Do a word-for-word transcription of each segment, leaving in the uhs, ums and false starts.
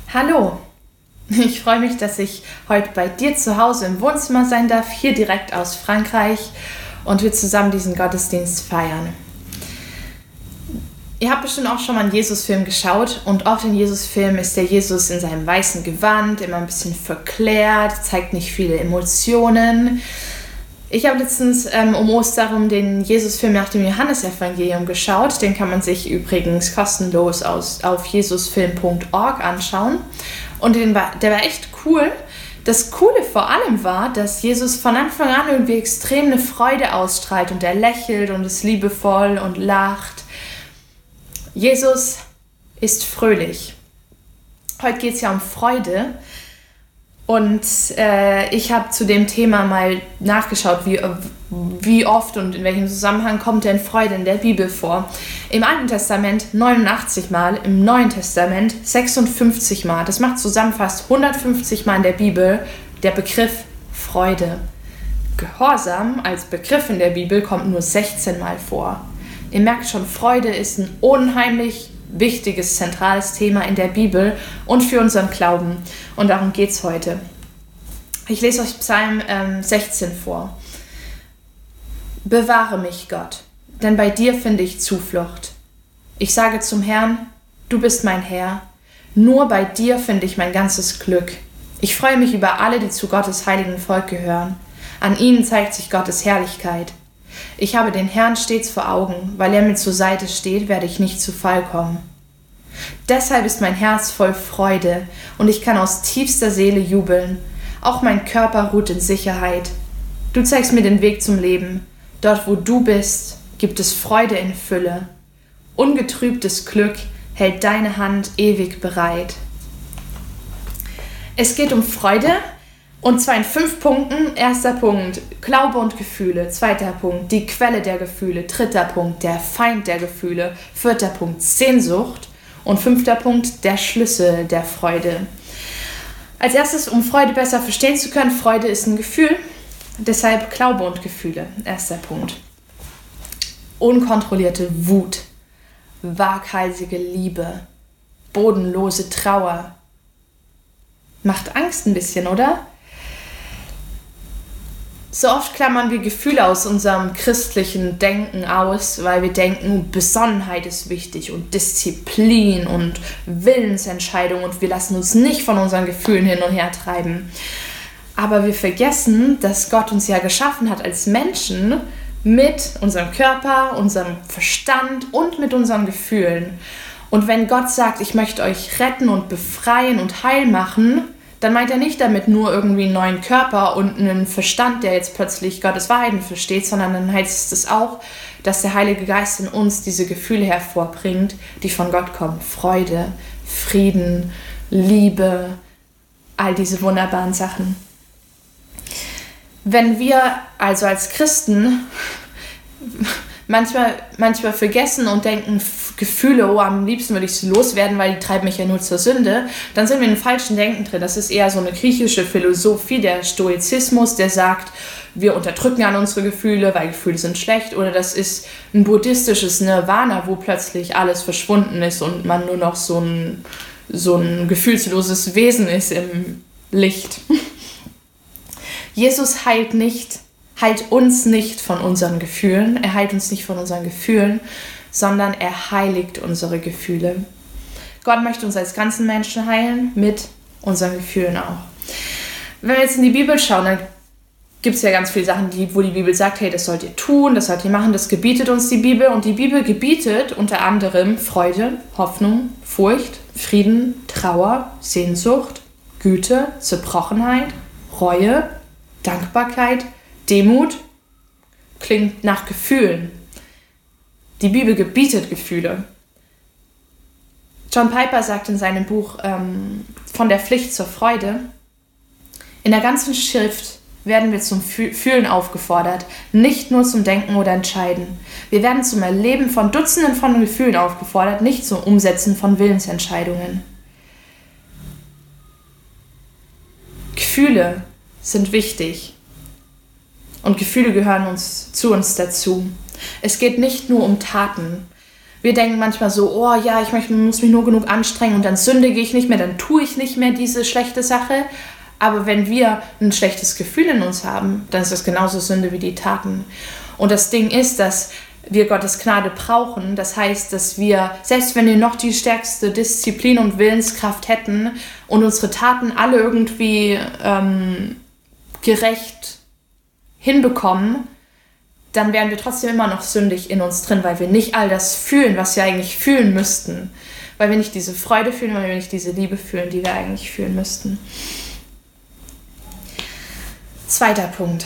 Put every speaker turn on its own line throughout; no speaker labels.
Hallo, ich freue mich, dass ich heute bei dir zu Hause im Wohnzimmer sein darf, hier direkt aus Frankreich und wir zusammen diesen Gottesdienst feiern. Ihr habt bestimmt auch schon mal einen Jesus-Film geschaut und oft in Jesus-Filmen ist der Jesus in seinem weißen Gewand, immer ein bisschen verklärt, zeigt nicht viele Emotionen. Ich habe letztens ähm, um Ostern den Jesus-Film nach dem Johannesevangelium geschaut. Den kann man sich übrigens kostenlos aus, auf jesusfilm punkt org anschauen. Und den war, der war echt cool. Das Coole vor allem war, dass Jesus von Anfang an irgendwie extrem eine Freude ausstrahlt und er lächelt und ist liebevoll und lacht. Jesus ist fröhlich. Heute geht es ja um Freude. Und äh, ich habe zu dem Thema mal nachgeschaut, wie, wie oft und in welchem Zusammenhang kommt denn Freude in der Bibel vor. Im Alten Testament neunundachtzig Mal, im Neuen Testament sechsundfünfzig Mal. Das macht zusammen fast hundertfünfzig Mal in der Bibel der Begriff Freude. Gehorsam als Begriff in der Bibel kommt nur sechzehn Mal vor. Ihr merkt schon, Freude ist ein unheimlich wichtiges, zentrales Thema in der Bibel und für unseren Glauben. Und darum geht es heute. Ich lese euch Psalm ähm, sechzehn vor. Bewahre mich, Gott, denn bei dir finde ich Zuflucht. Ich sage zum Herrn, du bist mein Herr. Nur bei dir finde ich mein ganzes Glück. Ich freue mich über alle, die zu Gottes heiligen Volk gehören. An ihnen zeigt sich Gottes Herrlichkeit. Ich habe den Herrn stets vor Augen, weil er mir zur Seite steht, werde ich nicht zu Fall kommen. Deshalb ist mein Herz voll Freude und ich kann aus tiefster Seele jubeln. Auch mein Körper ruht in Sicherheit. Du zeigst mir den Weg zum Leben. Dort, wo du bist, gibt es Freude in Fülle. Ungetrübtes Glück hält deine Hand ewig bereit. Es geht um Freude. Und zwar in fünf Punkten. Erster Punkt, Glaube und Gefühle. Zweiter Punkt, die Quelle der Gefühle. Dritter Punkt, der Feind der Gefühle. Vierter Punkt, Sehnsucht. Und fünfter Punkt, der Schlüssel der Freude. Als erstes, um Freude besser verstehen zu können, Freude ist ein Gefühl. Deshalb Glaube und Gefühle. Erster Punkt. Unkontrollierte Wut. Waghalsige Liebe. Bodenlose Trauer. Macht Angst ein bisschen, oder? So oft klammern wir Gefühle aus unserem christlichen Denken aus, weil wir denken, Besonnenheit ist wichtig und Disziplin und Willensentscheidung und wir lassen uns nicht von unseren Gefühlen hin und her treiben. Aber wir vergessen, dass Gott uns ja geschaffen hat als Menschen mit unserem Körper, unserem Verstand und mit unseren Gefühlen. Und wenn Gott sagt, ich möchte euch retten und befreien und heil machen, dann meint er nicht damit nur irgendwie einen neuen Körper und einen Verstand, der jetzt plötzlich Gottes Wahrheiten versteht, sondern dann heißt es auch, dass der Heilige Geist in uns diese Gefühle hervorbringt, die von Gott kommen. Freude, Frieden, Liebe, all diese wunderbaren Sachen. Wenn wir also als Christen manchmal, manchmal vergessen und denken, Gefühle, oh, am liebsten würde ich sie loswerden, weil die treiben mich ja nur zur Sünde, dann sind wir in einem falschen Denken drin. Das ist eher so eine griechische Philosophie, der Stoizismus, der sagt, wir unterdrücken an unsere Gefühle, weil Gefühle sind schlecht. Oder das ist ein buddhistisches Nirvana, wo plötzlich alles verschwunden ist und man nur noch so ein, so ein gefühlsloses Wesen ist im Licht. Jesus heilt nicht, heilt uns nicht von unseren Gefühlen, er heilt uns nicht von unseren Gefühlen, sondern er heiligt unsere Gefühle. Gott möchte uns als ganzen Menschen heilen, mit unseren Gefühlen auch. Wenn wir jetzt in die Bibel schauen, dann gibt es ja ganz viele Sachen, die, wo die Bibel sagt, hey, das sollt ihr tun, das sollt ihr machen, das gebietet uns die Bibel. Und die Bibel gebietet unter anderem Freude, Hoffnung, Furcht, Frieden, Trauer, Sehnsucht, Güte, Zerbrochenheit, Reue, Dankbarkeit, Demut. Klingt nach Gefühlen. Die Bibel gebietet Gefühle. John Piper sagt in seinem Buch ähm, Von der Pflicht zur Freude, in der ganzen Schrift werden wir zum Fühlen aufgefordert, nicht nur zum Denken oder Entscheiden. Wir werden zum Erleben von Dutzenden von Gefühlen aufgefordert, nicht zum Umsetzen von Willensentscheidungen. Gefühle sind wichtig und Gefühle gehören uns, zu uns dazu. Es geht nicht nur um Taten. Wir denken manchmal so, oh ja, ich möchte, muss mich nur genug anstrengen und dann sündige ich nicht mehr, dann tue ich nicht mehr diese schlechte Sache. Aber wenn wir ein schlechtes Gefühl in uns haben, dann ist das genauso Sünde wie die Taten. Und das Ding ist, dass wir Gottes Gnade brauchen. Das heißt, dass wir, selbst wenn wir noch die stärkste Disziplin und Willenskraft hätten und unsere Taten alle irgendwie ähm, gerecht hinbekommen, dann wären wir trotzdem immer noch sündig in uns drin, weil wir nicht all das fühlen, was wir eigentlich fühlen müssten. Weil wir nicht diese Freude fühlen, weil wir nicht diese Liebe fühlen, die wir eigentlich fühlen müssten. Zweiter Punkt.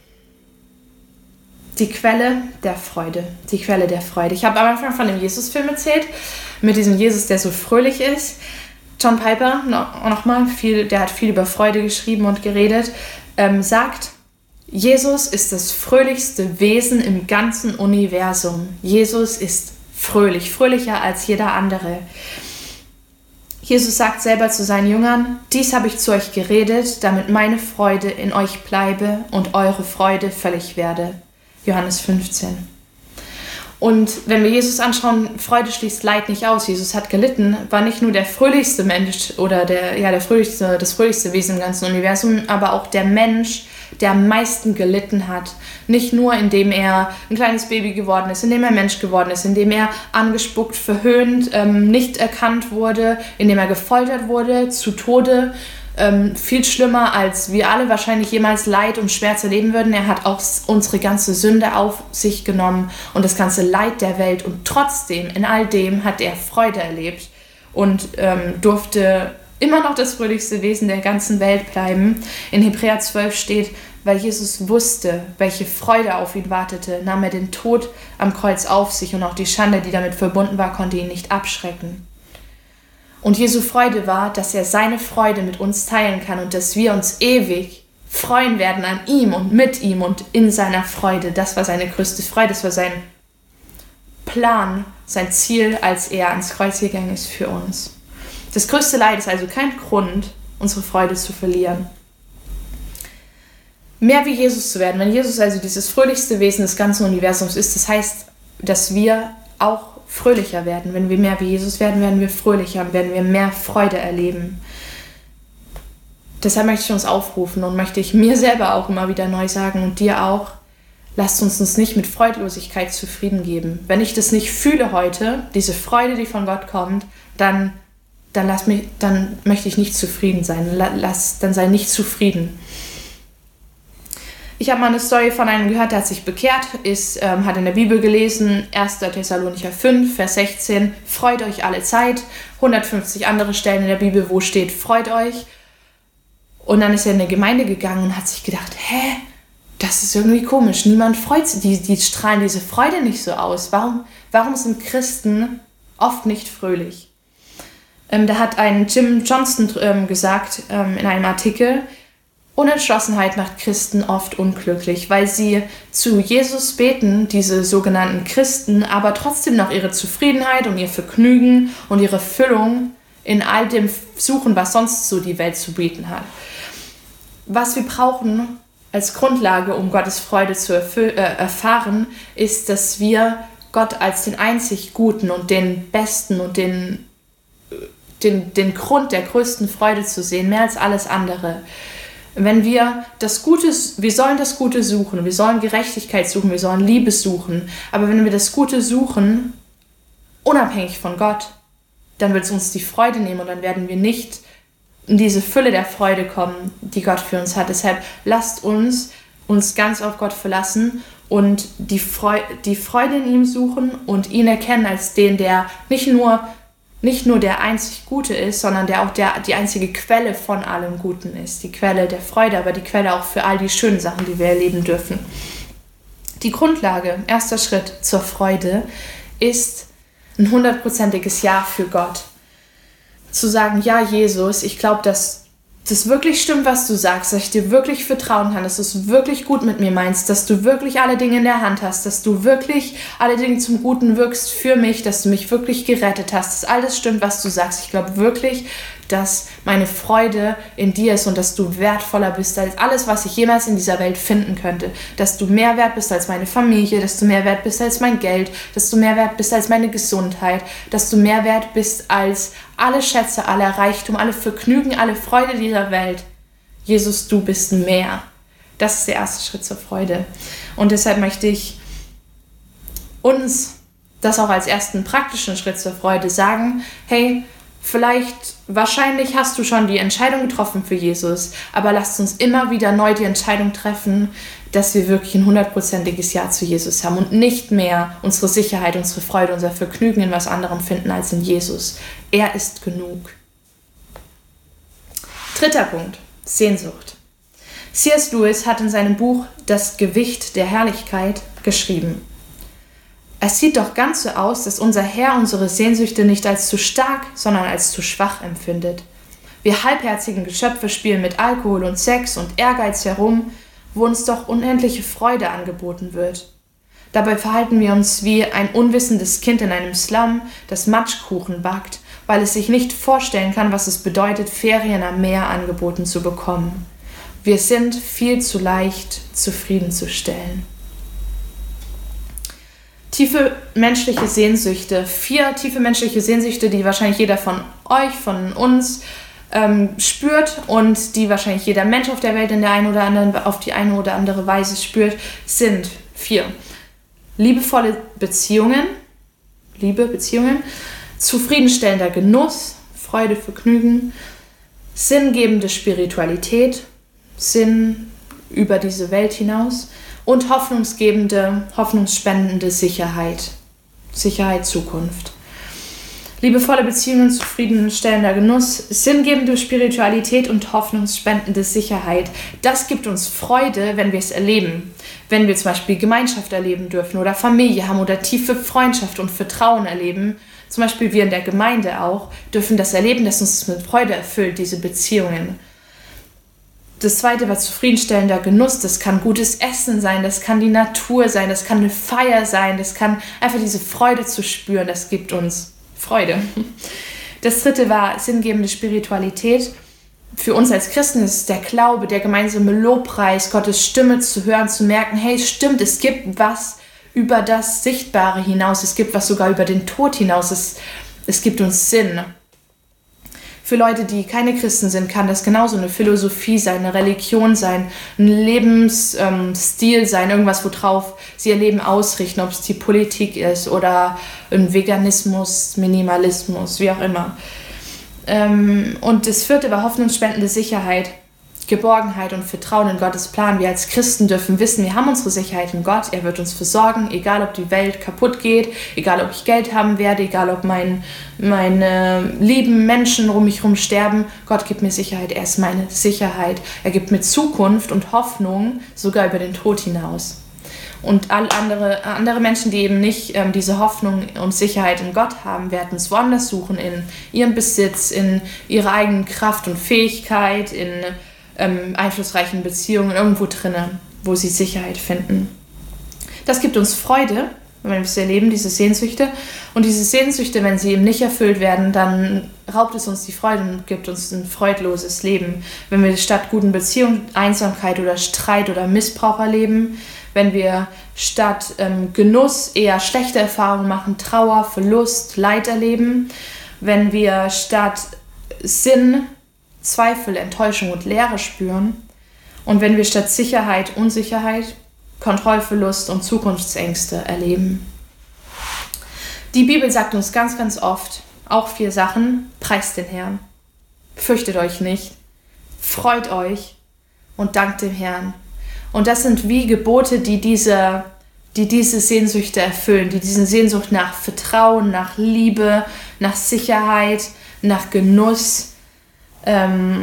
Die Quelle der Freude. Die Quelle der Freude. Ich habe am Anfang von dem Jesus-Film erzählt, mit diesem Jesus, der so fröhlich ist. John Piper, nochmal, viel, der hat viel über Freude geschrieben und geredet, ähm, sagt, Jesus ist das fröhlichste Wesen im ganzen Universum. Jesus ist fröhlich, fröhlicher als jeder andere. Jesus sagt selber zu seinen Jüngern, dies habe ich zu euch geredet, damit meine Freude in euch bleibe und eure Freude völlig werde. Johannes fünfzehn. Und wenn wir Jesus anschauen, Freude schließt Leid nicht aus. Jesus hat gelitten, war nicht nur der fröhlichste Mensch oder der, ja, der fröhlichste, das fröhlichste Wesen im ganzen Universum, aber auch der Mensch, der am meisten gelitten hat. Nicht nur, indem er ein kleines Baby geworden ist, indem er Mensch geworden ist, indem er angespuckt, verhöhnt, ähm, nicht erkannt wurde, indem er gefoltert wurde, zu Tode, ähm, viel schlimmer, als wir alle wahrscheinlich jemals Leid und Schmerz erleben würden. Er hat auch unsere ganze Sünde auf sich genommen und das ganze Leid der Welt und trotzdem, in all dem, hat er Freude erlebt und ähm, durfte immer noch das fröhlichste Wesen der ganzen Welt bleiben. In Hebräer zwölf steht, weil Jesus wusste, welche Freude auf ihn wartete, nahm er den Tod am Kreuz auf sich und auch die Schande, die damit verbunden war, konnte ihn nicht abschrecken. Und Jesu Freude war, dass er seine Freude mit uns teilen kann und dass wir uns ewig freuen werden an ihm und mit ihm und in seiner Freude. Das war seine größte Freude, das war sein Plan, sein Ziel, als er ans Kreuz gegangen ist für uns. Das größte Leid ist also kein Grund, unsere Freude zu verlieren. Mehr wie Jesus zu werden, wenn Jesus also dieses fröhlichste Wesen des ganzen Universums ist, das heißt, dass wir auch fröhlicher werden. Wenn wir mehr wie Jesus werden, werden wir fröhlicher und werden wir mehr Freude erleben. Deshalb möchte ich uns aufrufen und möchte ich mir selber auch immer wieder neu sagen und dir auch, lasst uns uns nicht mit Freudlosigkeit zufrieden geben. Wenn ich das nicht fühle heute, diese Freude, die von Gott kommt, dann, dann, lass mich, dann möchte ich nicht zufrieden sein. Lass, dann sei nicht zufrieden. Ich habe mal eine Story von einem gehört, der hat sich bekehrt, ist, ähm, hat in der Bibel gelesen, erster Thessalonicher fünf, Vers sechzehn, freut euch alle Zeit, hundertfünfzig andere Stellen in der Bibel, wo steht, freut euch. Und dann ist er in eine Gemeinde gegangen und hat sich gedacht, hä, das ist irgendwie komisch, niemand freut sich, die, die strahlen diese Freude nicht so aus. Warum, warum sind Christen oft nicht fröhlich? Ähm, da hat ein Jim Johnston ähm, gesagt ähm, in einem Artikel, Unentschlossenheit macht Christen oft unglücklich, weil sie zu Jesus beten, diese sogenannten Christen, aber trotzdem noch ihre Zufriedenheit und ihr Vergnügen und ihre Füllung in all dem suchen, was sonst so die Welt zu bieten hat. Was wir brauchen als Grundlage, um Gottes Freude zu erfü- äh, erfahren, ist, dass wir Gott als den einzig Guten und den Besten und den, den, den Grund der größten Freude zu sehen, mehr als alles andere. Wenn wir das Gute, wir sollen das Gute suchen, wir sollen Gerechtigkeit suchen, wir sollen Liebe suchen, aber wenn wir das Gute suchen, unabhängig von Gott, dann wird es uns die Freude nehmen und dann werden wir nicht in diese Fülle der Freude kommen, die Gott für uns hat. Deshalb lasst uns uns ganz auf Gott verlassen und die Freude, die Freude in ihm suchen und ihn erkennen als den, der nicht nur nicht nur der einzig Gute ist, sondern der auch der, die einzige Quelle von allem Guten ist. Die Quelle der Freude, aber die Quelle auch für all die schönen Sachen, die wir erleben dürfen. Die Grundlage, erster Schritt zur Freude, ist ein hundertprozentiges Ja für Gott. Zu sagen, ja Jesus, ich glaube, dass das wirklich stimmt, was du sagst, dass ich dir wirklich vertrauen kann, dass du es wirklich gut mit mir meinst, dass du wirklich alle Dinge in der Hand hast, dass du wirklich alle Dinge zum Guten wirkst für mich, dass du mich wirklich gerettet hast, dass alles stimmt, was du sagst. Ich glaube wirklich, dass meine Freude in dir ist und dass du wertvoller bist als alles, was ich jemals in dieser Welt finden könnte. Dass du mehr wert bist als meine Familie, dass du mehr wert bist als mein Geld, dass du mehr wert bist als meine Gesundheit, dass du mehr wert bist als alle Schätze, aller Reichtum, alle Vergnügen, alle Freude dieser Welt. Jesus, du bist mehr. Das ist der erste Schritt zur Freude. Und deshalb möchte ich uns das auch als ersten praktischen Schritt zur Freude sagen. Hey, vielleicht, wahrscheinlich hast du schon die Entscheidung getroffen für Jesus, aber lasst uns immer wieder neu die Entscheidung treffen, dass wir wirklich ein hundertprozentiges Ja zu Jesus haben und nicht mehr unsere Sicherheit, unsere Freude, unser Vergnügen in was anderem finden als in Jesus. Er ist genug. Dritter Punkt, Sehnsucht. C S Lewis hat in seinem Buch Das Gewicht der Herrlichkeit geschrieben: Es sieht doch ganz so aus, dass unser Herr unsere Sehnsüchte nicht als zu stark, sondern als zu schwach empfindet. Wir halbherzigen Geschöpfe spielen mit Alkohol und Sex und Ehrgeiz herum, wo uns doch unendliche Freude angeboten wird. Dabei verhalten wir uns wie ein unwissendes Kind in einem Slum, das Matschkuchen backt, weil es sich nicht vorstellen kann, was es bedeutet, Ferien am Meer angeboten zu bekommen. Wir sind viel zu leicht zufriedenzustellen. Tiefe menschliche Sehnsüchte, vier tiefe menschliche Sehnsüchte, die wahrscheinlich jeder von euch, von uns ähm, spürt und die wahrscheinlich jeder Mensch auf der Welt in der einen oder anderen, auf die eine oder andere Weise spürt, sind vier. Liebevolle Beziehungen, Liebe, Beziehungen, zufriedenstellender Genuss, Freude, Vergnügen, sinngebende Spiritualität, Sinn über diese Welt hinaus und hoffnungsgebende, hoffnungsspendende Sicherheit, Sicherheit, Zukunft. Liebevolle Beziehungen, zufriedenstellender Genuss, sinngebende Spiritualität und hoffnungsspendende Sicherheit. Das gibt uns Freude, wenn wir es erleben. Wenn wir zum Beispiel Gemeinschaft erleben dürfen oder Familie haben oder tiefe Freundschaft und Vertrauen erleben. Zum Beispiel wir in der Gemeinde auch dürfen das erleben, dass uns das mit Freude erfüllt, diese Beziehungen. Das zweite war zufriedenstellender Genuss. Das kann gutes Essen sein, das kann die Natur sein, das kann eine Feier sein, das kann einfach diese Freude zu spüren, das gibt uns Freude. Das dritte war sinngebende Spiritualität. Für uns als Christen ist es der Glaube, der gemeinsame Lobpreis, Gottes Stimme zu hören, zu merken, hey, stimmt, es gibt was über das Sichtbare hinaus, es gibt was sogar über den Tod hinaus, es, es gibt uns Sinn. Für Leute, die keine Christen sind, kann das genauso eine Philosophie sein, eine Religion sein, ein Lebensstil sein, irgendwas, worauf sie ihr Leben ausrichten, ob es die Politik ist oder ein Veganismus, Minimalismus, wie auch immer. Und das vierte war hoffnungsspendende Sicherheit, Geborgenheit und Vertrauen in Gottes Plan. Wir als Christen dürfen wissen, wir haben unsere Sicherheit in Gott. Er wird uns versorgen, egal ob die Welt kaputt geht, egal ob ich Geld haben werde, egal ob mein, meine lieben Menschen um mich herum sterben. Gott gibt mir Sicherheit, er ist meine Sicherheit. Er gibt mir Zukunft und Hoffnung, sogar über den Tod hinaus. Und all andere, andere Menschen, die eben nicht ähm, diese Hoffnung und Sicherheit in Gott haben, werden es woanders suchen, in ihrem Besitz, in ihrer eigenen Kraft und Fähigkeit, in ähm, einflussreichen Beziehungen, irgendwo drinnen, wo sie Sicherheit finden. Das gibt uns Freude, wenn wir es erleben, diese Sehnsüchte. Und diese Sehnsüchte, wenn sie eben nicht erfüllt werden, dann raubt es uns die Freude und gibt uns ein freudloses Leben. Wenn wir statt guten Beziehungen Einsamkeit oder Streit oder Missbrauch erleben, wenn wir statt ähm, Genuss eher schlechte Erfahrungen machen, Trauer, Verlust, Leid erleben, wenn wir statt Sinn Zweifel, Enttäuschung und Leere spüren und wenn wir statt Sicherheit Unsicherheit, Kontrollverlust und Zukunftsängste erleben. Die Bibel sagt uns ganz, ganz oft, auch vier Sachen: Preist den Herrn, fürchtet euch nicht, freut euch und dankt dem Herrn. Und das sind wie Gebote, die diese, die diese Sehnsüchte erfüllen, die diese Sehnsucht nach Vertrauen, nach Liebe, nach Sicherheit, nach Genuss ähm,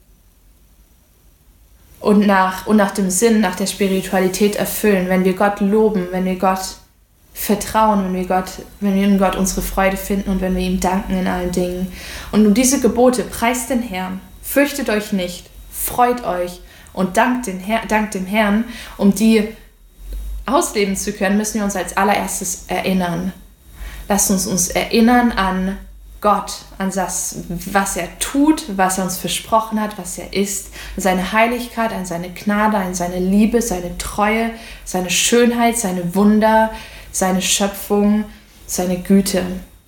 und, nach, und nach dem Sinn, nach der Spiritualität erfüllen. Wenn wir Gott loben, wenn wir Gott vertrauen, wenn wir, Gott, wenn wir in Gott unsere Freude finden und wenn wir ihm danken in allen Dingen. Und um diese Gebote: Preist den Herrn, Fürchtet euch nicht, freut euch und dankt, den Herr, dankt dem Herrn. Um die ausleben zu können, müssen wir uns als allererstes erinnern. Lasst uns uns erinnern an Gott, an das, was er tut, was er uns versprochen hat, was er ist, an seine Heiligkeit, an seine Gnade, an seine Liebe, seine Treue, seine Schönheit, seine Wunder, seine Schöpfung, seine Güte.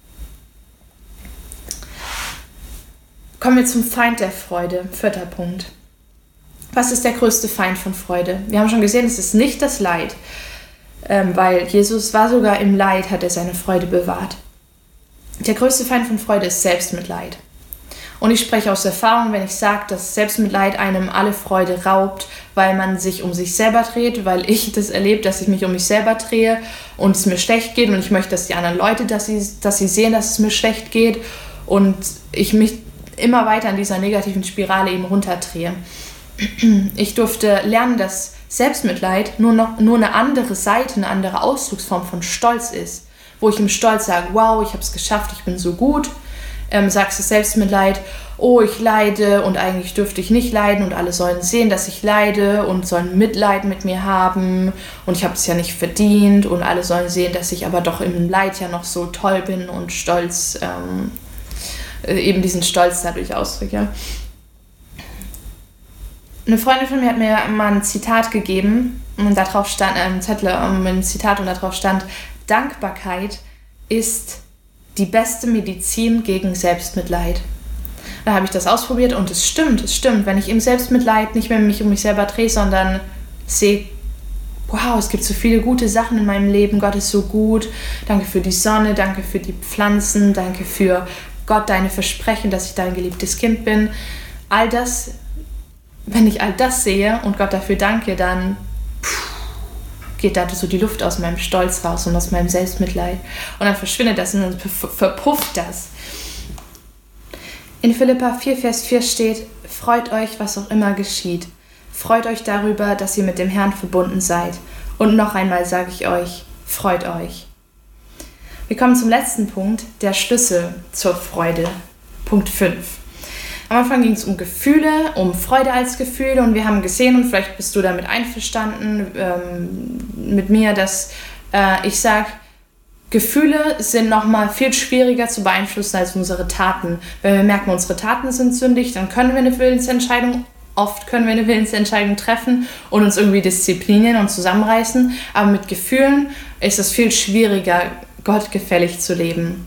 Kommen wir zum Feind der Freude, vierter Punkt. Was ist der größte Feind von Freude? Wir haben schon gesehen, es ist nicht das Leid, ähm, weil Jesus war sogar im Leid, hat er seine Freude bewahrt. Der größte Feind von Freude ist Selbstmitleid. Und ich spreche aus Erfahrung, wenn ich sage, dass Selbstmitleid einem alle Freude raubt, weil man sich um sich selber dreht, weil ich das erlebe, dass ich mich um mich selber drehe und es mir schlecht geht und ich möchte, dass die anderen Leute, dass sie, dass sie sehen, dass es mir schlecht geht und ich mich immer weiter in dieser negativen Spirale eben runterdrehe. Ich durfte lernen, dass Selbstmitleid nur, noch, nur eine andere Seite, eine andere Ausdrucksform von Stolz ist. Wo ich im Stolz sage, wow, ich habe es geschafft, ich bin so gut. Ähm, sagst du Selbstmitleid, oh, ich leide und eigentlich dürfte ich nicht leiden und alle sollen sehen, dass ich leide und sollen Mitleid mit mir haben und ich habe es ja nicht verdient und alle sollen sehen, dass ich aber doch im Leid ja noch so toll bin und stolz, ähm, eben diesen Stolz dadurch ausdrücke. Eine Freundin von mir hat mir mal ein Zitat gegeben und da drauf stand, äh, ein Zettel um, ein Zitat und da drauf stand, Dankbarkeit ist die beste Medizin gegen Selbstmitleid. Da habe ich das ausprobiert und es stimmt, es stimmt. Wenn ich im Selbstmitleid nicht mehr mich um mich selber drehe, sondern sehe, wow, es gibt so viele gute Sachen in meinem Leben, Gott ist so gut, danke für die Sonne, danke für die Pflanzen, danke für Gott, deine Versprechen, dass ich dein geliebtes Kind bin. All das, wenn ich all das sehe und Gott dafür danke, dann geht da so die Luft aus meinem Stolz raus und aus meinem Selbstmitleid. Und dann verschwindet das und dann verpufft das. In Philipper vier, Vers vier steht, freut euch, was auch immer geschieht. Freut euch darüber, dass ihr mit dem Herrn verbunden seid. Und noch einmal sage ich euch, freut euch. Wir kommen zum letzten Punkt, der Schlüssel zur Freude. Punkt fünf. Am Anfang ging es um Gefühle, um Freude als Gefühl und wir haben gesehen, und vielleicht bist du damit einverstanden ähm, mit mir, dass äh, ich sage, Gefühle sind nochmal viel schwieriger zu beeinflussen als unsere Taten. Wenn wir merken, unsere Taten sind sündig, dann können wir eine Willensentscheidung, oft können wir eine Willensentscheidung treffen und uns irgendwie disziplinieren und zusammenreißen, aber mit Gefühlen ist es viel schwieriger, gottgefällig zu leben.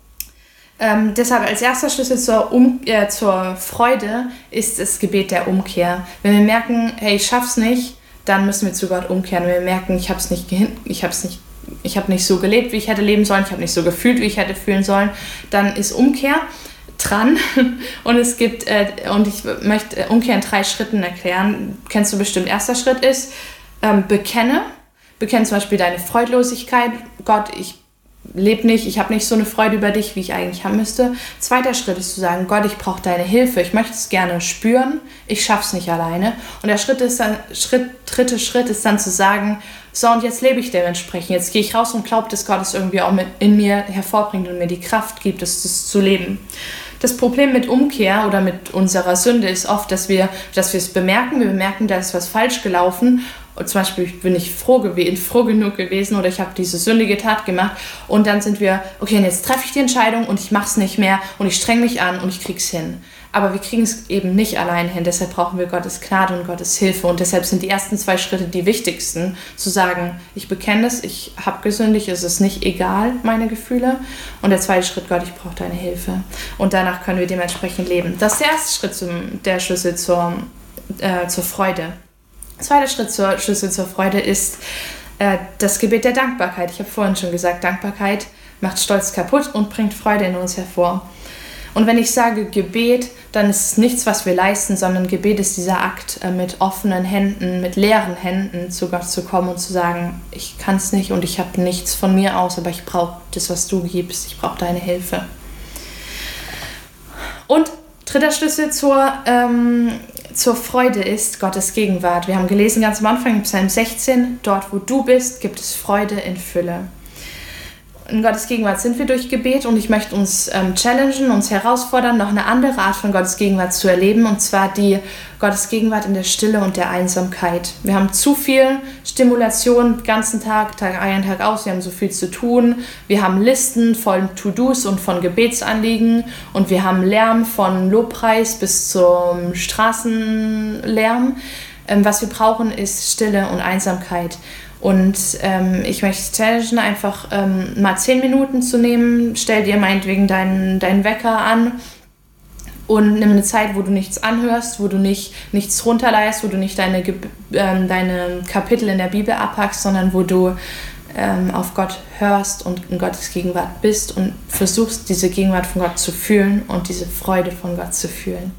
Ähm, deshalb als erster Schlüssel zur, um- äh, zur Freude ist das Gebet der Umkehr. Wenn wir merken, hey, ich schaff's nicht, dann müssen wir zu Gott umkehren. Wenn wir merken, ich hab's nicht, gehin- ich hab's nicht, ich habe nicht so gelebt, wie ich hätte leben sollen, ich habe nicht so gefühlt, wie ich hätte fühlen sollen, dann ist Umkehr dran. Und es gibt, äh, und ich möchte Umkehr in drei Schritten erklären. Kennst du bestimmt, erster Schritt ist, ähm, bekenne. Bekenne zum Beispiel deine Freudlosigkeit. Gott, ich lebe nicht, ich habe nicht so eine Freude über dich, wie ich eigentlich haben müsste. Zweiter Schritt ist zu sagen, Gott, ich brauche deine Hilfe, ich möchte es gerne spüren, ich schaffe es nicht alleine. Und der Schritt ist dann, Schritt, dritte Schritt ist dann zu sagen, so und jetzt lebe ich dementsprechend, jetzt gehe ich raus und glaube, dass Gott es irgendwie auch mit in mir hervorbringt und mir die Kraft gibt, es das zu leben. Das Problem mit Umkehr oder mit unserer Sünde ist oft, dass wir, dass wir es bemerken, wir bemerken, da ist was falsch gelaufen. Und zum Beispiel bin ich froh, gew- froh genug gewesen oder ich habe diese sündige Tat gemacht und dann sind wir, okay, und jetzt treffe ich die Entscheidung und ich mache es nicht mehr und ich streng mich an und ich krieg's hin. Aber wir kriegen es eben nicht allein hin, deshalb brauchen wir Gottes Gnade und Gottes Hilfe und deshalb sind die ersten zwei Schritte die wichtigsten, zu sagen, ich bekenne es, ich habe gesündigt, es ist nicht egal, meine Gefühle. Und der zweite Schritt, Gott, ich brauche deine Hilfe. Und danach können wir dementsprechend leben. Das ist der erste Schritt, zum, der Schlüssel zur, äh, zur Freude. Zweiter Schritt zur Schlüssel zur Freude ist äh, das Gebet der Dankbarkeit. Ich habe vorhin schon gesagt, Dankbarkeit macht Stolz kaputt und bringt Freude in uns hervor. Und wenn ich sage Gebet, dann ist es nichts, was wir leisten, sondern Gebet ist dieser Akt, äh, mit offenen Händen, mit leeren Händen zu Gott zu kommen und zu sagen, ich kann es nicht und ich habe nichts von mir aus, aber ich brauche das, was du gibst, ich brauche deine Hilfe. Und dritter Schlüssel zur, ähm, zur Freude ist Gottes Gegenwart. Wir haben gelesen ganz am Anfang im Psalm sechzehn, dort wo du bist, gibt es Freude in Fülle. in Gottes Gegenwart sind wir durch Gebet und ich möchte uns ähm, challengen, uns herausfordern, noch eine andere Art von Gottes Gegenwart zu erleben, und zwar die Gottes Gegenwart in der Stille und der Einsamkeit. Wir haben zu viel Stimulation den ganzen Tag, Tag ein, Tag aus, wir haben so viel zu tun, wir haben Listen von To-Dos und von Gebetsanliegen und wir haben Lärm von Lobpreis bis zum Straßenlärm. Ähm, was wir brauchen, ist Stille und Einsamkeit. Und ähm, ich möchte challengen, einfach ähm, mal zehn Minuten zu nehmen. Stell dir meinetwegen deinen, deinen Wecker an und nimm eine Zeit, wo du nichts anhörst, wo du nicht, nichts runterleihst, wo du nicht deine, ähm, deine Kapitel in der Bibel abhackst, sondern wo du ähm, auf Gott hörst und in Gottes Gegenwart bist und versuchst, diese Gegenwart von Gott zu fühlen und diese Freude von Gott zu fühlen.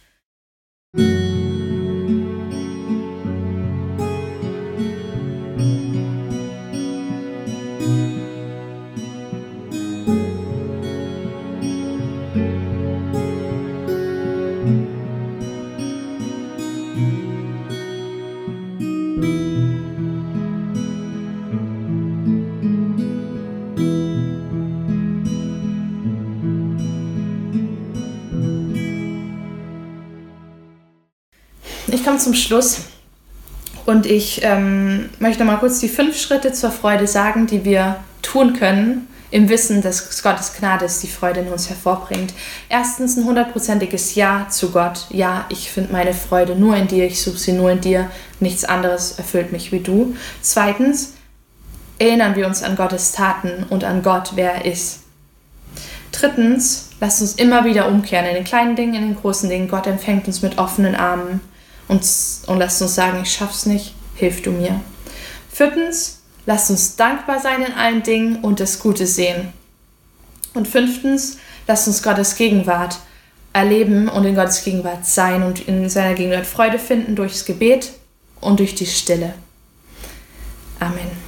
Ich komme zum Schluss und ich ähm, möchte mal kurz die fünf Schritte zur Freude sagen, die wir tun können, im Wissen, dass Gottes Gnade ist, die Freude in uns hervorbringt. Erstens ein hundertprozentiges Ja zu Gott. Ja, ich finde meine Freude nur in dir, ich suche sie nur in dir, nichts anderes erfüllt mich wie du. Zweitens, erinnern wir uns an Gottes Taten und an Gott, wer er ist. Drittens, lasst uns immer wieder umkehren, in den kleinen Dingen, in den großen Dingen. Gott empfängt uns mit offenen Armen. Und, und lasst uns sagen, ich schaff's nicht, hilf du mir. Viertens, lasst uns dankbar sein in allen Dingen und das Gute sehen. Und fünftens, lasst uns Gottes Gegenwart erleben und in Gottes Gegenwart sein und in seiner Gegenwart Freude finden durchs Gebet und durch die Stille. Amen.